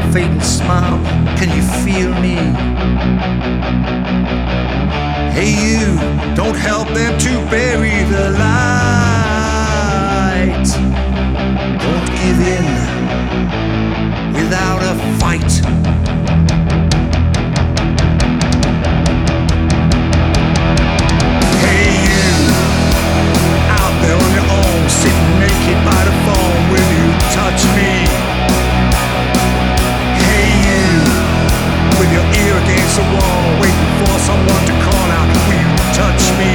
fatal smile. Can you feel me? Hey you, don't help them to bury the light. Don't give in without a fight. Hey you, out there on your own, sitting naked by the phone, will you touch me? Hey you, with your ear against the wall, waiting for someone to call out, will you touch me?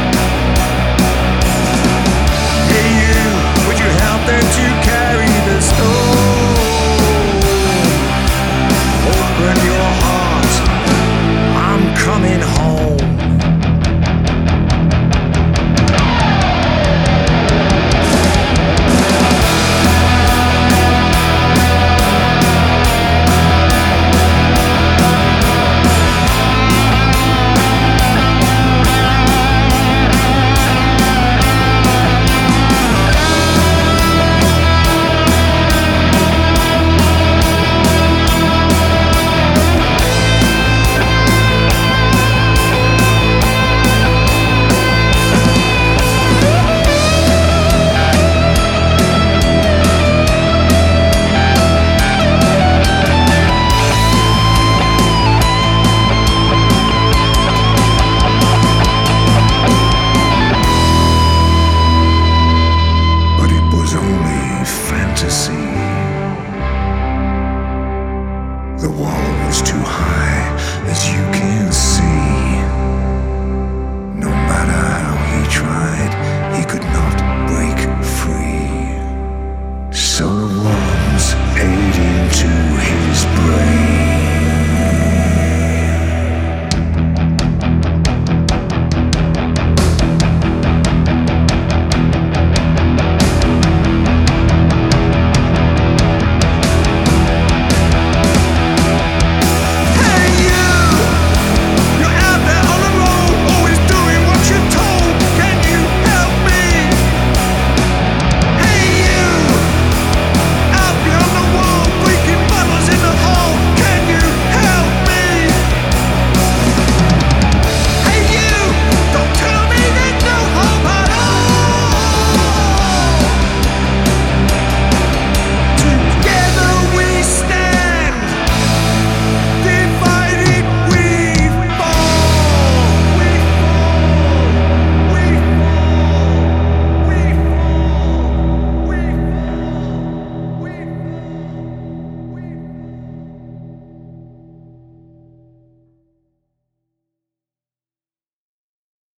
Hey you, would you help them to carry the stone? Open your heart, I'm coming home. The wall was too high, as you can see. No matter how he tried, he could not break free. So the worms ate into his brain.